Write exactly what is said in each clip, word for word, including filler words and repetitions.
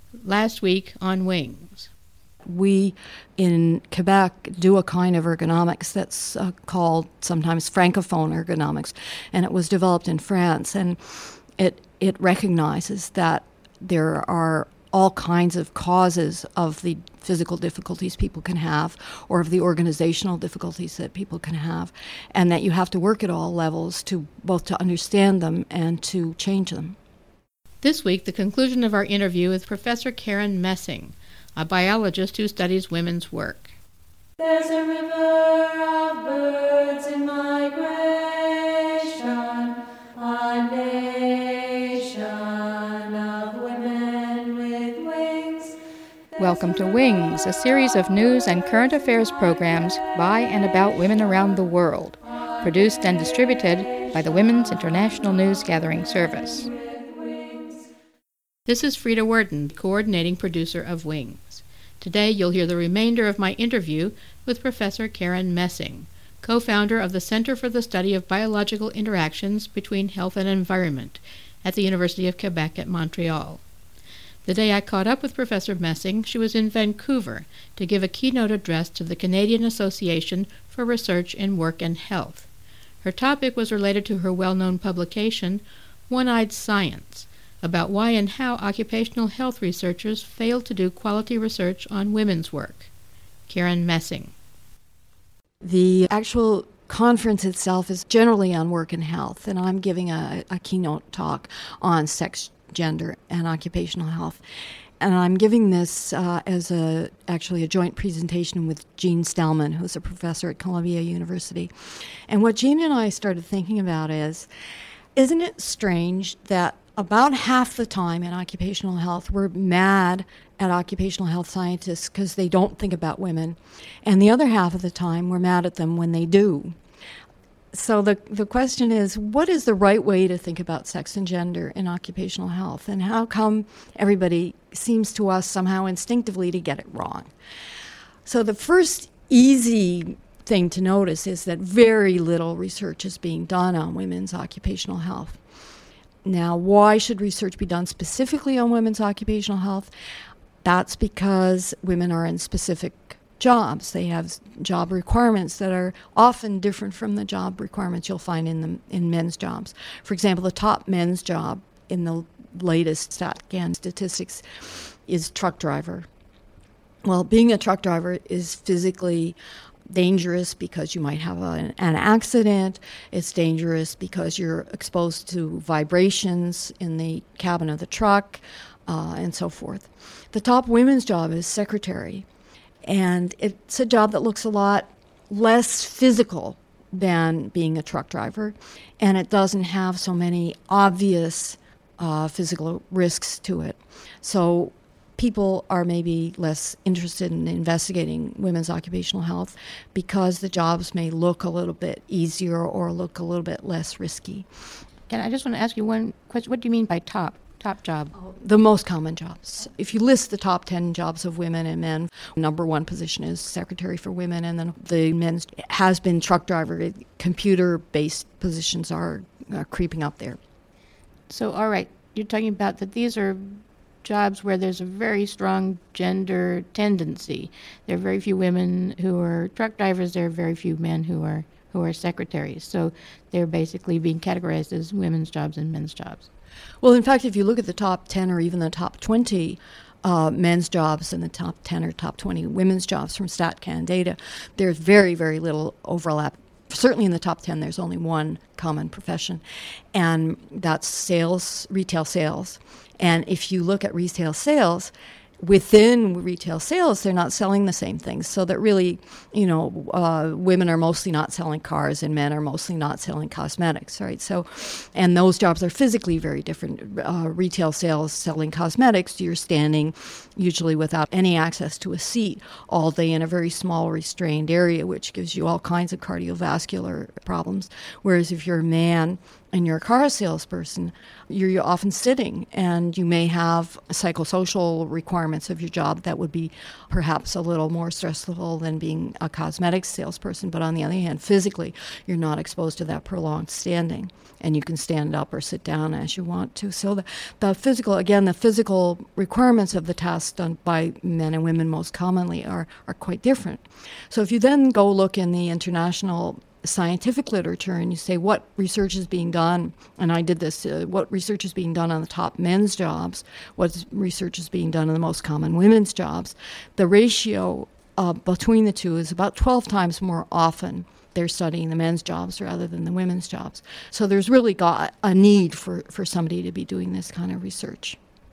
last week on Wings. We in Quebec do a kind of ergonomics that's uh, called sometimes francophone ergonomics, and it was developed in France, and it it recognizes that there are all kinds of causes of the physical difficulties people can have or of the organizational difficulties that people can have, and that you have to work at all levels to both to understand them and to change them. This week, the conclusion of our interview with Professor Karen Messing, a biologist who studies women's work. There's a river of birds in migration, a nation of women with wings. There's Welcome to Wings, a series of news and current affairs programs by and about women around the world, produced and distributed by the Women's International News Gathering Service. This is Frida Worden, coordinating producer of Wings. Today you'll hear the remainder of my interview with Professor Karen Messing, co-founder of the Center for the Study of Biological Interactions Between Health and Environment at the University of Quebec at Montreal. The day I caught up with Professor Messing, she was in Vancouver to give a keynote address to the Canadian Association for Research in Work and Health. Her topic was related to her well-known publication, One-Eyed Science, about why and how occupational health researchers fail to do quality research on women's work. Karen Messing. The actual conference itself is generally on work and health, and I'm giving a, a keynote talk on sex, gender, and occupational health. And I'm giving this uh, as a actually a joint presentation with Jean Stellman, who's a professor at Columbia University. And what Jean and I started thinking about is, isn't it strange that about half the time in occupational health, we're mad at occupational health scientists because they don't think about women, and the other half of the time, we're mad at them when they do. So the the question is, what is the right way to think about sex and gender in occupational health, and how come everybody seems to us somehow instinctively to get it wrong? So the first easy thing to notice is that very little research is being done on women's occupational health. Now, why should research be done specifically on women's occupational health? That's because women are in specific jobs. They have job requirements that are often different from the job requirements you'll find in the, in men's jobs. For example, the top men's job in the latest StatCan statistics is truck driver. Well, being a truck driver is physically dangerous because you might have a, an accident. It's dangerous because you're exposed to vibrations in the cabin of the truck, uh, and so forth. The top women's job is secretary, and it's a job that looks a lot less physical than being a truck driver, and it doesn't have so many obvious uh, physical risks to it. So people are maybe less interested in investigating women's occupational health because the jobs may look a little bit easier or look a little bit less risky. And I just want to ask you one question. What do you mean by top? Top job? The most common jobs. If you list the top ten jobs of women and men, number one position is secretary for women, and then the men's has been truck driver. Computer-based positions are uh, creeping up there. So, all right, you're talking about that these are jobs where there's a very strong gender tendency. There are very few women who are truck drivers. There are very few men who are who are secretaries. So they're basically being categorized as women's jobs and men's jobs. Well, in fact, if you look at the top ten or even the top twenty uh, men's jobs and the top ten or top twenty women's jobs from StatCan data, there's very, very little overlap. Certainly in the top ten, there's only one common profession, and that's sales, retail sales. And if you look at retail sales, within retail sales, they're not selling the same things. So that really, you know, uh, women are mostly not selling cars and men are mostly not selling cosmetics, right? So, and those jobs are physically very different. Uh, retail sales, selling cosmetics, you're standing usually without any access to a seat all day in a very small restrained area, which gives you all kinds of cardiovascular problems. Whereas if you're a man, and you're a car salesperson, you're, you're often sitting, and you may have psychosocial requirements of your job that would be perhaps a little more stressful than being a cosmetics salesperson. But on the other hand, physically, you're not exposed to that prolonged standing, and you can stand up or sit down as you want to. So the, the physical, again, the physical requirements of the tasks done by men and women most commonly are, are quite different. So if you then go look in the international scientific literature and you say what research is being done, and I did this, uh, what research is being done on the top men's jobs, what research is being done on the most common women's jobs, the ratio uh, between the two is about twelve times more often they're studying the men's jobs rather than the women's jobs. So there's really got a need for, for somebody to be doing this kind of research.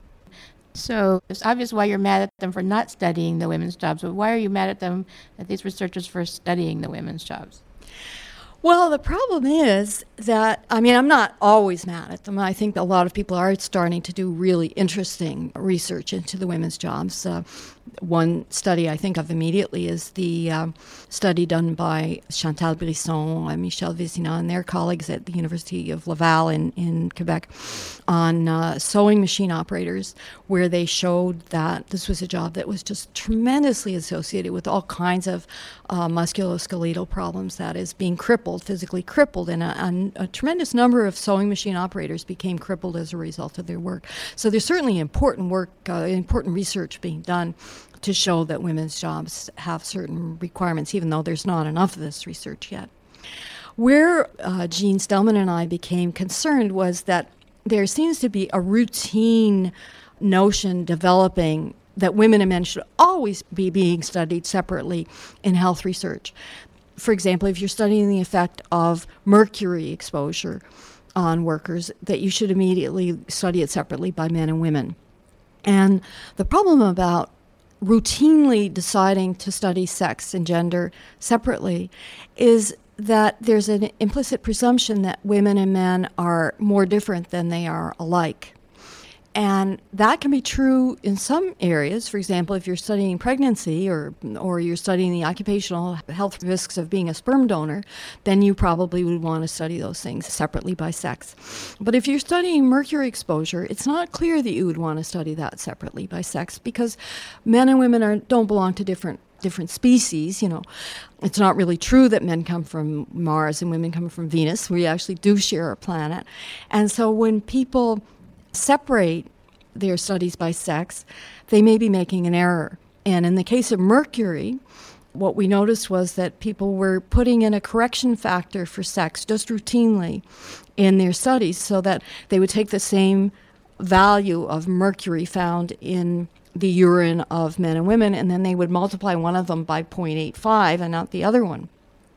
So it's obvious why you're mad at them for not studying the women's jobs, but why are you mad at them, at these researchers, for studying the women's jobs? Well, the problem is that, I mean, I'm not always mad at them. I think a lot of people are starting to do really interesting research into the women's jobs. Uh, one study I think of immediately is the um, study done by Chantal Brisson, uh, Michel Vézina, and their colleagues at the University of Laval in, in Quebec on uh, sewing machine operators, where they showed that this was a job that was just tremendously associated with all kinds of uh, musculoskeletal problems, that is, being crippled, physically crippled, and a, a, a tremendous number of sewing machine operators became crippled as a result of their work. So there's certainly important work, uh, important research being done to show that women's jobs have certain requirements, even though there's not enough of this research yet. Where uh, Jean Stellman and I became concerned was that there seems to be a routine notion developing that women and men should always be being studied separately in health research. For example, if you're studying the effect of mercury exposure on workers, that you should immediately study it separately by men and women. And the problem about routinely deciding to study sex and gender separately is that there's an implicit presumption that women and men are more different than they are alike. And that can be true in some areas. For example, if you're studying pregnancy or or you're studying the occupational health risks of being a sperm donor, then you probably would want to study those things separately by sex. But if you're studying mercury exposure, it's not clear that you would want to study that separately by sex, because men and women are, don't belong to different different species. You know, it's not really true that men come from Mars and women come from Venus. We actually do share a planet. And so when people separate their studies by sex, they may be making an error. And in the case of mercury, what we noticed was that people were putting in a correction factor for sex just routinely in their studies, so that they would take the same value of mercury found in the urine of men and women, and then they would multiply one of them by zero point eight five and not the other one.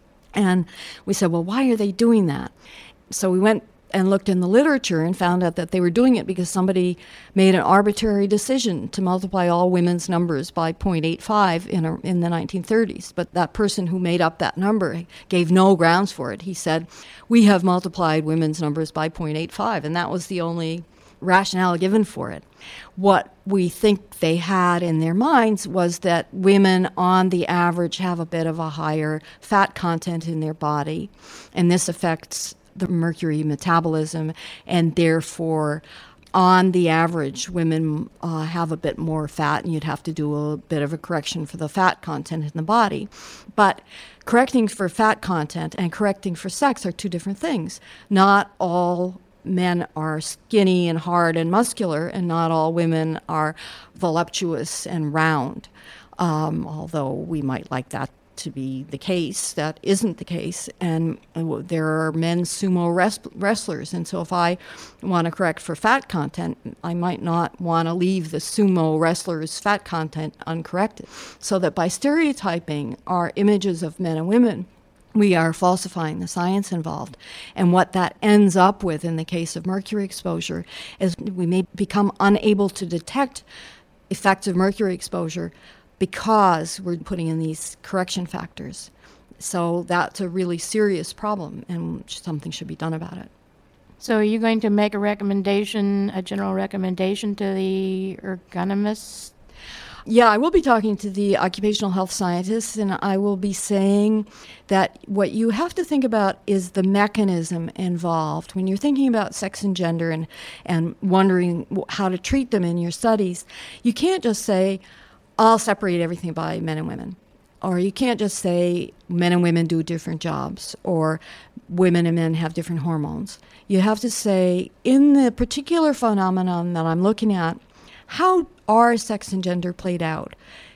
And we said, well, why are they doing that? So we went and looked in the literature and found out that they were doing it because somebody made an arbitrary decision to multiply all women's numbers by zero point eight five in, a, in the nineteen thirties. But that person who made up that number gave no grounds for it. He said, we have multiplied women's numbers by zero point eight five, and that was the only rationale given for it. What we think they had in their minds was that women on the average have a bit of a higher fat content in their body, and this affects the mercury metabolism, and therefore on the average women uh, have a bit more fat, and you'd have to do a bit of a correction for the fat content in the body. But correcting for fat content and correcting for sex are two different things. Not all men are skinny and hard and muscular, and not all women are voluptuous and round, um, although we might like that to be the case. That isn't the case. And uh, there are men sumo res- wrestlers, and so if I want to correct for fat content, I might not want to leave the sumo wrestler's fat content uncorrected. So that by stereotyping our images of men and women, we are falsifying the science involved. And what that ends up with in the case of mercury exposure is we may become unable to detect effects of mercury exposure because we're putting in these correction factors. So that's a really serious problem, and something should be done about it. So are you going to make a recommendation, a general recommendation to the ergonomists? Yeah, I will be talking to the occupational health scientists, and I will be saying that what you have to think about is the mechanism involved. When you're thinking about sex and gender and, and wondering how to treat them in your studies, you can't just say, I'll separate everything by men and women. Or you can't just say men and women do different jobs, or women and men have different hormones. You have to say, in the particular phenomenon that I'm looking at, how are sex and gender played out?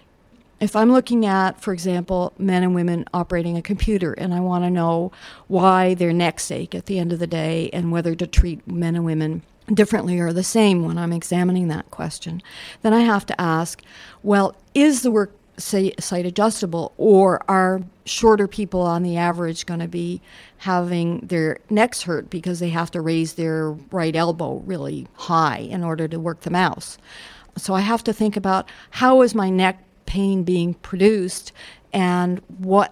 If I'm looking at, for example, men and women operating a computer, and I want to know why their necks ache at the end of the day and whether to treat men and women differently or the same when I'm examining that question, then I have to ask, well, is the work say, site adjustable, or are shorter people on the average going to be having their necks hurt because they have to raise their right elbow really high in order to work the mouse? So I have to think about, how is my neck pain being produced, and what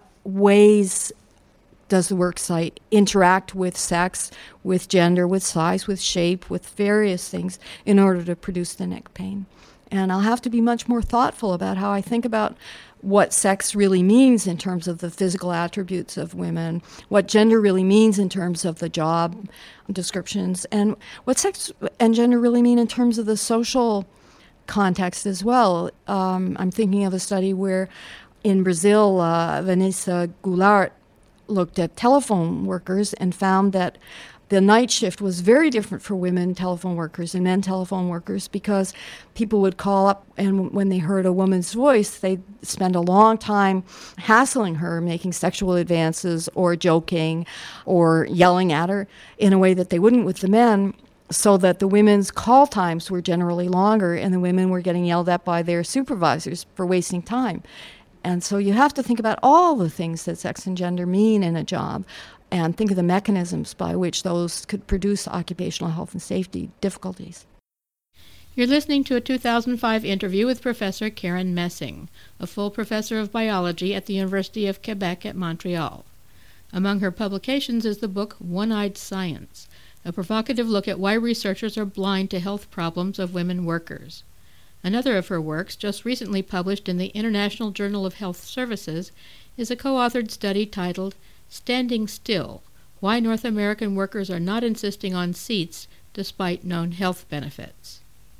ways does the work site interact with sex, with gender, with size, with shape, with various things in order to produce the neck pain. And I'll have to be much more thoughtful about how I think about what sex really means in terms of the physical attributes of women, what gender really means in terms of the job descriptions, and what sex and gender really mean in terms of the social context as well. Um, I'm thinking of a study where in Brazil, uh, Vanessa Goulart looked at telephone workers and found that the night shift was very different for women telephone workers and men telephone workers, because people would call up, and when they heard a woman's voice, they'd spend a long time hassling her, making sexual advances or joking or yelling at her in a way that they wouldn't with the men, so that the women's call times were generally longer and the women were getting yelled at by their supervisors for wasting time. And so you have to think about all the things that sex and gender mean in a job, and think of the mechanisms by which those could produce occupational health and safety difficulties. You're listening to a two thousand five interview with Professor Karen Messing, a full professor of biology at the University of Quebec at Montreal. Among her publications is the book One-Eyed Science, a provocative look at why researchers are blind to health problems of women workers. Another of her works, just recently published in the International Journal of Health Services, is a co-authored study titled Standing Still, Why North American Workers Are Not Insisting on Seats Despite Known Health Benefits.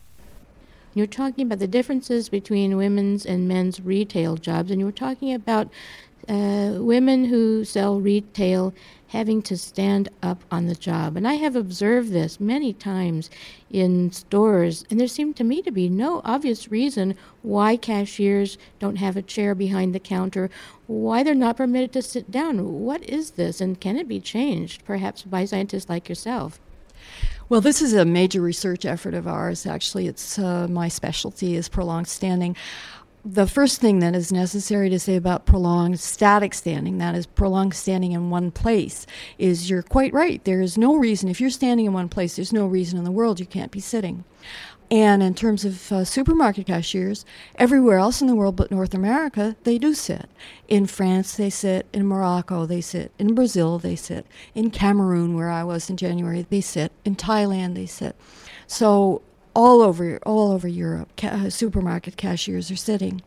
You're talking about the differences between women's and men's retail jobs, and you were talking about uh, women who sell retail having to stand up on the job. And I have observed this many times in stores, and there seemed to me to be no obvious reason why cashiers don't have a chair behind the counter, why they're not permitted to sit down. What is this, and can it be changed, perhaps by scientists like yourself? Well, this is a major research effort of ours. Actually, it's uh, my specialty is prolonged standing. The first thing that is necessary to say about prolonged static standing, that is prolonged standing in one place, is you're quite right. There is no reason, if you're standing in one place, there's no reason in the world you can't be sitting. And in terms of uh, supermarket cashiers, everywhere else in the world but North America, they do sit. In France, they sit. In Morocco, they sit. In Brazil, they sit. In Cameroon, where I was in January, they sit. In Thailand, they sit. So all over all over Europe, ca- supermarket cashiers are sitting.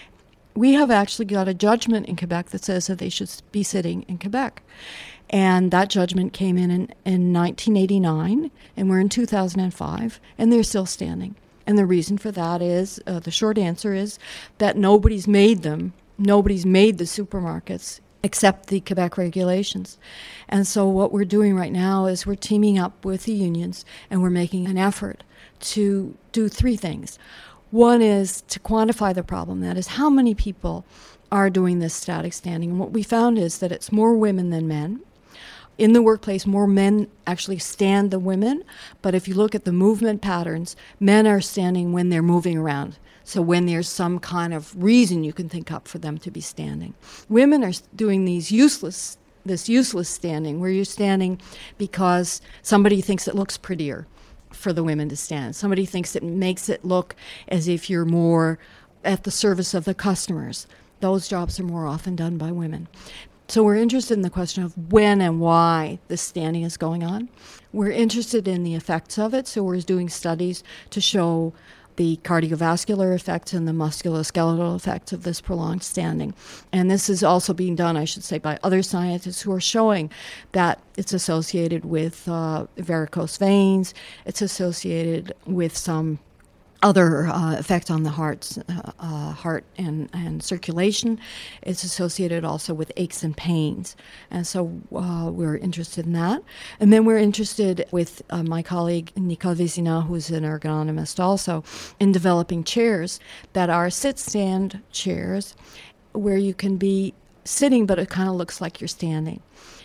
We have actually got a judgment in Quebec that says that they should be sitting in Quebec. And that judgment came in, in in nineteen eighty-nine, and we're in two thousand five, and they're still standing. And the reason for that is, uh, the short answer is that nobody's made them, nobody's made the supermarkets except the Quebec regulations. And so what we're doing right now is we're teaming up with the unions, and we're making an effort to do three things. One is to quantify the problem, that is, how many people are doing this static standing. And what we found is that it's more women than men. In the workplace, more men actually stand than women, but if you look at the movement patterns, men are standing when they're moving around. So when there's some kind of reason you can think up for them to be standing. Women are doing these useless, this useless standing, where you're standing because somebody thinks it looks prettier for the women to stand. Somebody thinks it makes it look as if you're more at the service of the customers. Those jobs are more often done by women. So we're interested in the question of when and why this standing is going on. We're interested in the effects of it, so we're doing studies to show the cardiovascular effects and the musculoskeletal effects of this prolonged standing. And this is also being done, I should say, by other scientists who are showing that it's associated with uh, varicose veins, it's associated with some other uh, effect on the heart's, uh, uh, heart and, and circulation. It's associated also with aches and pains. And so uh, we're interested in that. And then we're interested with uh, my colleague Nicole Vézina, who's an ergonomist also, in developing chairs that are sit-stand chairs where you can be sitting, but it kind of looks like you're standing.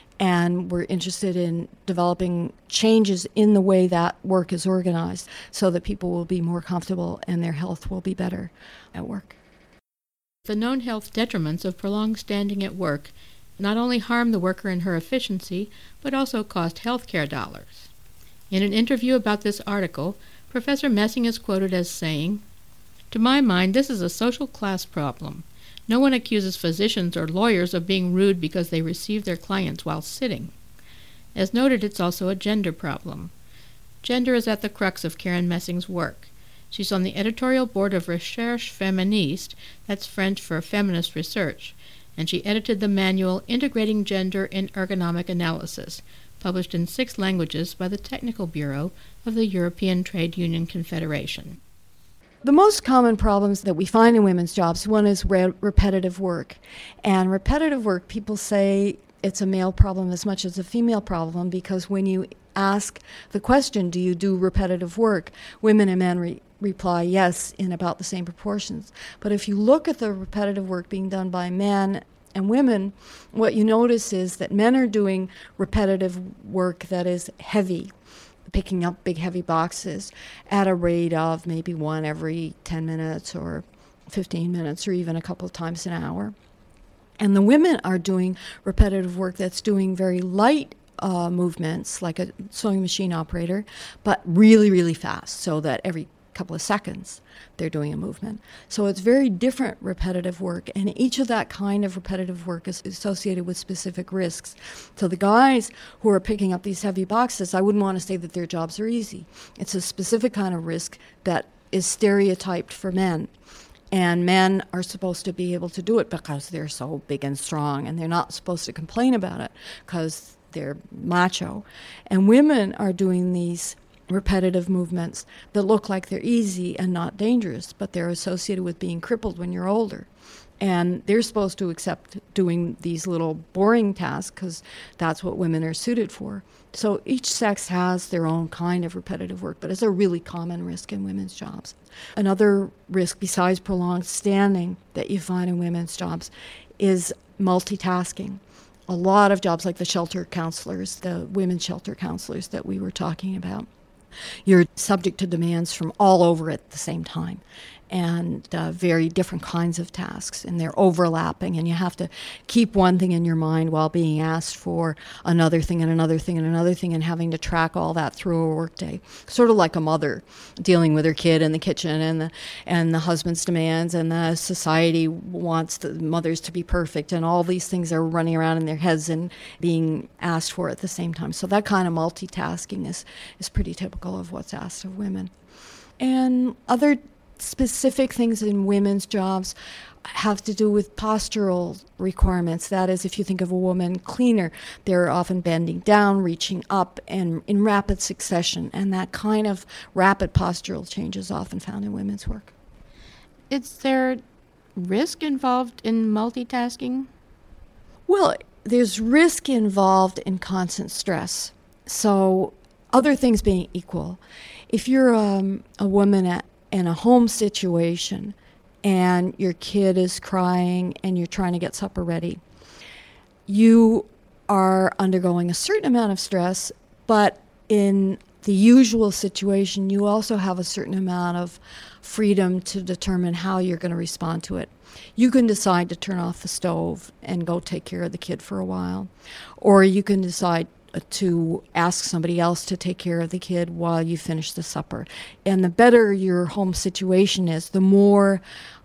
And we're interested in developing changes in the way that work is organized so that people will be more comfortable and their health will be better at work. The known health detriments of prolonged standing at work not only harm the worker and her efficiency, but also cost health care dollars. In an interview about this article, Professor Messing is quoted as saying, "To my mind, this is a social class problem. No one accuses physicians or lawyers of being rude because they receive their clients while sitting. As noted, it's also a gender problem. Gender is at the crux of Karen Messing's work. She's on the editorial board of Recherche Féministe, that's French for feminist research, and she edited the manual Integrating Gender in Ergonomic Analysis, published in six languages by the Technical Bureau of the European Trade Union Confederation." The most common problems that we find in women's jobs, one is re- repetitive work. And repetitive work, people say it's a male problem as much as a female problem, because when you ask the question, do you do repetitive work, women and men re- reply yes in about the same proportions. But if you look at the repetitive work being done by men and women, what you notice is that men are doing repetitive work that is heavy, picking up big heavy boxes at a rate of maybe one every ten minutes or fifteen minutes or even a couple of times an hour. And the women are doing repetitive work that's doing very light uh, movements, like a sewing machine operator, but really, really fast, so that every couple of seconds they're doing a movement. So it's very different repetitive work, and each of that kind of repetitive work is associated with specific risks. So the guys who are picking up these heavy boxes, I wouldn't want to say that their jobs are easy. It's a specific kind of risk that is stereotyped for men. And men are supposed to be able to do it because they're so big and strong, and they're not supposed to complain about it because they're macho. And women are doing these repetitive movements that look like they're easy and not dangerous, but they're associated with being crippled when you're older. And they're supposed to accept doing these little boring tasks because that's what women are suited for. So each sex has their own kind of repetitive work, but it's a really common risk in women's jobs. Another risk besides prolonged standing that you find in women's jobs is multitasking. A lot of jobs, like the shelter counselors, the women's shelter counselors that we were talking about, you're subject to demands from all over at the same time, and uh, very different kinds of tasks, and they're overlapping, and you have to keep one thing in your mind while being asked for another thing and another thing and another thing, and having to track all that through a workday. Sort of like a mother dealing with her kid in the kitchen, and the and the husband's demands, and the society wants the mothers to be perfect, and all these things are running around in their heads and being asked for at the same time. So that kind of multitasking is, is pretty typical of what's asked of women. And other specific things in women's jobs have to do with postural requirements. That is, if you think of a woman cleaner, they're often bending down, reaching up, and in rapid succession. And that kind of rapid postural change is often found in women's work. Is there risk involved in multitasking? Well, there's risk involved in constant stress. So other things being equal, if you're um, a woman at in a home situation and your kid is crying and you're trying to get supper ready, you are undergoing a certain amount of stress, but in the usual situation, you also have a certain amount of freedom to determine how you're going to respond to it. You can decide to turn off the stove and go take care of the kid for a while, or you can decide to ask somebody else to take care of the kid while you finish the supper. And the better your home situation is, the more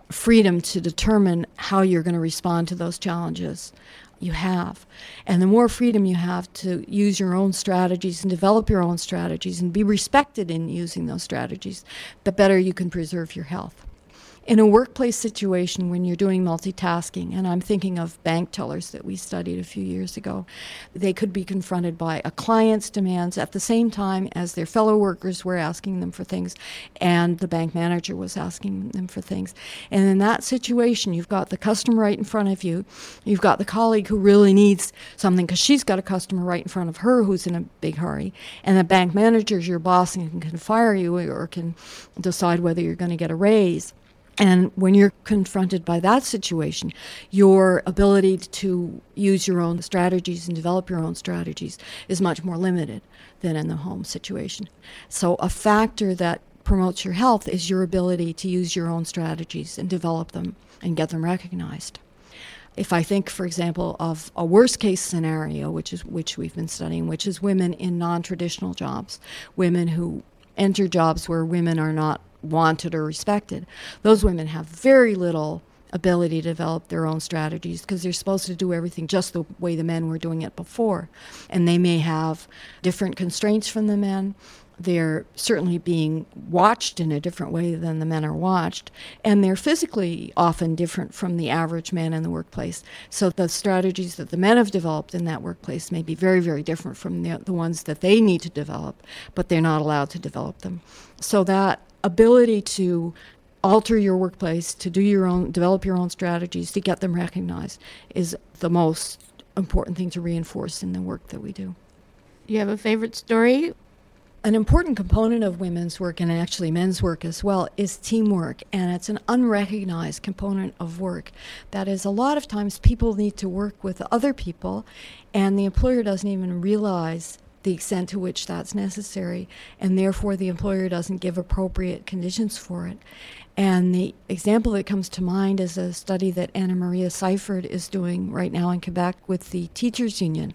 freedom to determine how you're going to respond to those challenges you have. And the more freedom you have to use your own strategies and develop your own strategies and be respected in using those strategies, the better you can preserve your health. In a workplace situation when you're doing multitasking, and I'm thinking of bank tellers that we studied a few years ago, they could be confronted by a client's demands at the same time as their fellow workers were asking them for things and the bank manager was asking them for things. And in that situation, you've got the customer right in front of you, you've got the colleague who really needs something because she's got a customer right in front of her who's in a big hurry, and the bank manager is your boss and can fire you or can decide whether you're going to get a raise. And when you're confronted by that situation, your ability to use your own strategies and develop your own strategies is much more limited than in the home situation. So a factor that promotes your health is your ability to use your own strategies and develop them and get them recognized. If I think, for example, of a worst-case scenario, which is which we've been studying, which is women in non-traditional jobs, women who enter jobs where women are not wanted or respected, those women have very little ability to develop their own strategies because they're supposed to do everything just the way the men were doing it before. And they may have different constraints from the men. They're certainly being watched in a different way than the men are watched. And they're physically often different from the average man in the workplace. So the strategies that the men have developed in that workplace may be very, very different from the, the ones that they need to develop, but they're not allowed to develop them. So that ability to alter your workplace, to do your own, develop your own strategies, to get them recognized is the most important thing to reinforce in the work that we do. You have a favorite story? An important component of women's work, and actually men's work as well, is teamwork, and it's an unrecognized component of work. That is, a lot of times people need to work with other people, and the employer doesn't even realize the extent to which that's necessary, and therefore the employer doesn't give appropriate conditions for it. And the example that comes to mind is a study that Anna Maria Seifert is doing right now in Quebec with the Teachers Union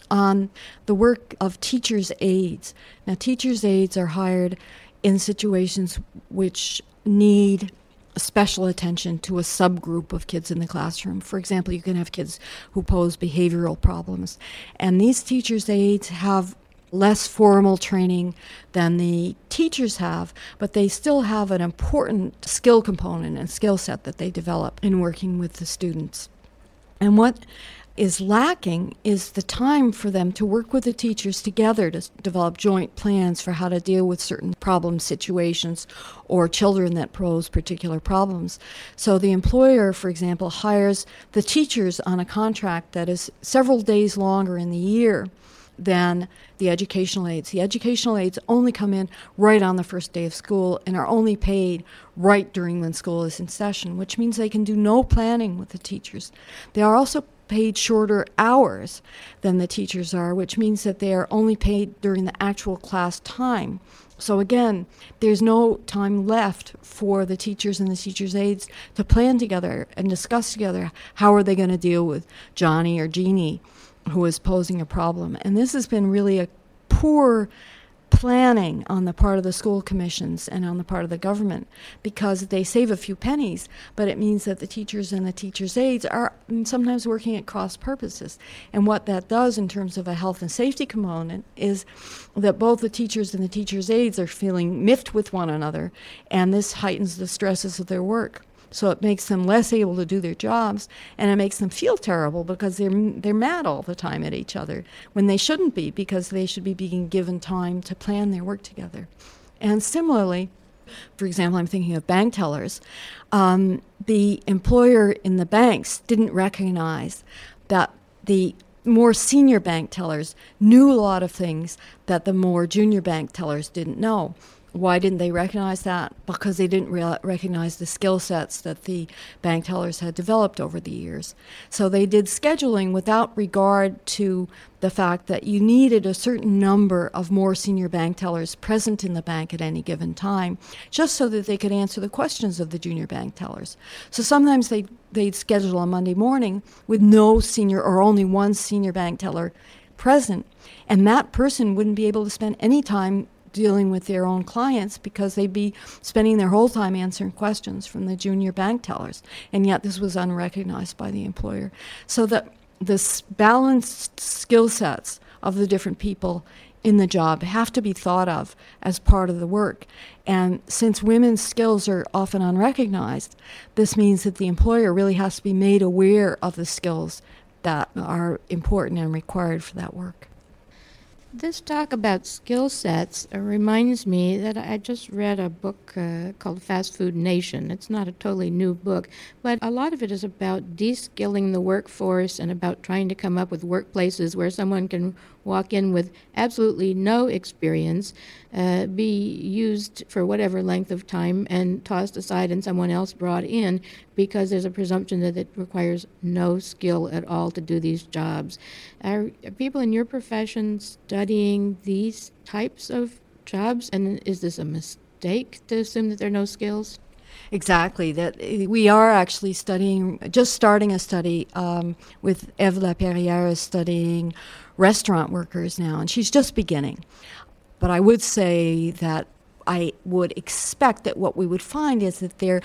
on the work of teachers' aides. Now, teachers' aides are hired in situations which need special attention to a subgroup of kids in the classroom. For example, you can have kids who pose behavioral problems. And these teachers' aides have less formal training than the teachers have, but they still have an important skill component and skill set that they develop in working with the students. And what is lacking is the time for them to work with the teachers together to develop joint plans for how to deal with certain problem situations or children that pose particular problems. So the employer, for example, hires the teachers on a contract that is several days longer in the year than the educational aides. The educational aides only come in right on the first day of school and are only paid right during when school is in session, which means they can do no planning with the teachers. They are also paid shorter hours than the teachers are, which means that they are only paid during the actual class time. So again, there's no time left for the teachers and the teachers' aides to plan together and discuss together how are they going to deal with Johnny or Jeannie who is posing a problem. And this has been really a poor planning on the part of the school commissions and on the part of the government, because they save a few pennies, but it means that the teachers and the teachers' aides are sometimes working at cross purposes. And what that does in terms of a health and safety component is that both the teachers and the teachers' aides are feeling miffed with one another, and this heightens the stresses of their work. So it makes them less able to do their jobs, and it makes them feel terrible because they're they're mad all the time at each other when they shouldn't be, because they should be being given time to plan their work together. And similarly, for example, I'm thinking of bank tellers. Um, the employer in the banks didn't recognize that the more senior bank tellers knew a lot of things that the more junior bank tellers didn't know. Why didn't they recognize that? Because they didn't re- recognize the skill sets that the bank tellers had developed over the years. So they did scheduling without regard to the fact that you needed a certain number of more senior bank tellers present in the bank at any given time, just so that they could answer the questions of the junior bank tellers. So sometimes they, they'd schedule on Monday morning with no senior or only one senior bank teller present, and that person wouldn't be able to spend any time dealing with their own clients because they'd be spending their whole time answering questions from the junior bank tellers, and yet this was unrecognized by the employer. So that this balanced skill sets of the different people in the job have to be thought of as part of the work. And since women's skills are often unrecognized, this means that the employer really has to be made aware of the skills that are important and required for that work. This talk about skill sets uh, reminds me that I just read a book uh, called Fast Food Nation. It's not a totally new book, but a lot of it is about de-skilling the workforce and about trying to come up with workplaces where someone can walk in with absolutely no experience, uh, be used for whatever length of time and tossed aside and someone else brought in because there's a presumption that it requires no skill at all to do these jobs. Are, are people in your profession studying these types of jobs, and is this a mistake to assume that there are no skills? Exactly. That we are actually studying, just starting a study um, with Eve Laperrière is studying restaurant workers now, and she's just beginning. But I would say that I would expect that what we would find is that they're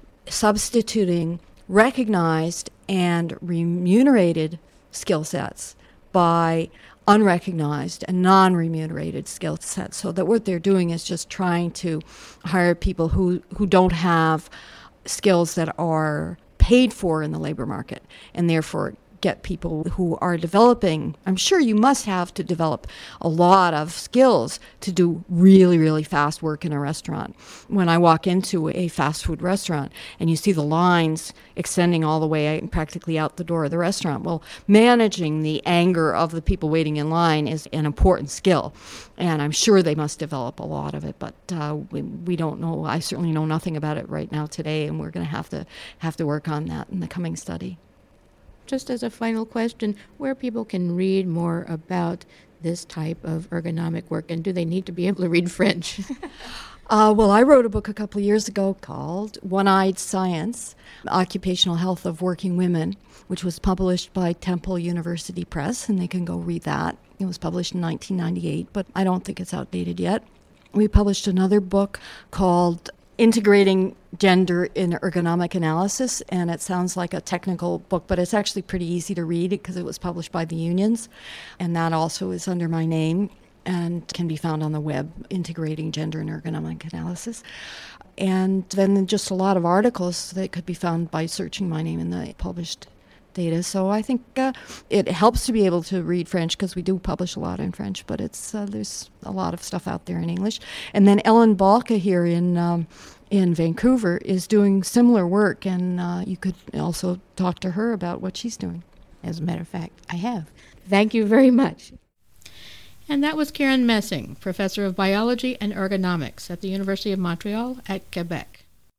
substituting recognized and remunerated skill sets by unrecognized and non-remunerated skill sets, so that what they're doing is just trying to hire people who, who don't have skills that are paid for in the labor market, and therefore get people who are developing. I'm sure you must have to develop a lot of skills to do really, really fast work in a restaurant. When I walk into a fast food restaurant and you see the lines extending all the way practically out the door of the restaurant, well, managing the anger of the people waiting in line is an important skill. And I'm sure they must develop a lot of it, but uh, we, we don't know. I certainly know nothing about it right now today, and we're going to have to have to work on that in the coming study. Just as a final question, where people can read more about this type of ergonomic work, and do they need to be able to read French? uh, well, I wrote a book a couple of years ago called One-Eyed Science, Occupational Health of Working Women, which was published by Temple University Press, and they can go read that. It was published in nineteen ninety-eight, but I don't think it's outdated yet. We published another book called Integrating Gender in Ergonomic Analysis, and it sounds like a technical book, but it's actually pretty easy to read because it was published by the unions, and that also is under my name and can be found on the web, Integrating Gender in Ergonomic Analysis. And then just a lot of articles that could be found by searching my name in the published data. So I think uh, it helps to be able to read French because we do publish a lot in French, but it's uh, there's a lot of stuff out there in English. And then Ellen Balka here in um, in Vancouver is doing similar work, and uh, you could also talk to her about what she's doing. As a matter of fact, I have. Thank you very much. And that was Karen Messing, Professor of Biology and Ergonomics at the University of Montreal at Quebec.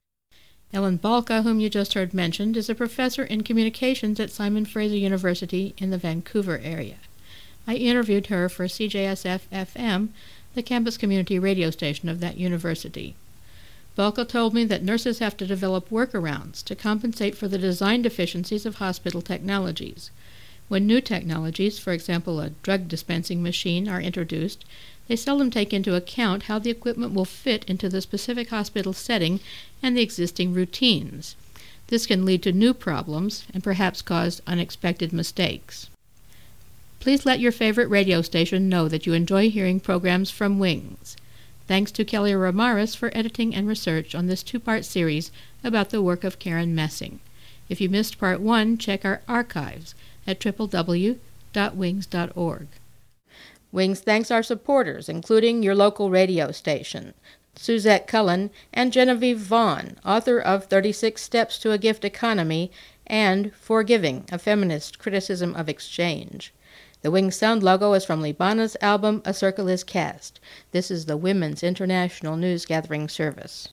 Ellen Balka, whom you just heard mentioned, is a professor in communications at Simon Fraser University in the Vancouver area. I interviewed her for C J S F F M, the campus community radio station of that university. Balka told me that nurses have to develop workarounds to compensate for the design deficiencies of hospital technologies. When new technologies, for example a drug dispensing machine, are introduced, they seldom take into account how the equipment will fit into the specific hospital setting and the existing routines. This can lead to new problems and perhaps cause unexpected mistakes. Please let your favorite radio station know that you enjoy hearing programs from Wings. Thanks to Kelly Ramaris for editing and research on this two-part series about the work of Karen Messing. If you missed part one, check our archives at w w w dot wings dot org. Wings thanks our supporters, including your local radio station, Suzette Cullen and Genevieve Vaughn, author of thirty-six Steps to a Gift Economy and Forgiving, a Feminist Criticism of Exchange. The Wings sound logo is from Libana's album A Circle is Cast. This is the Women's International News Gathering Service.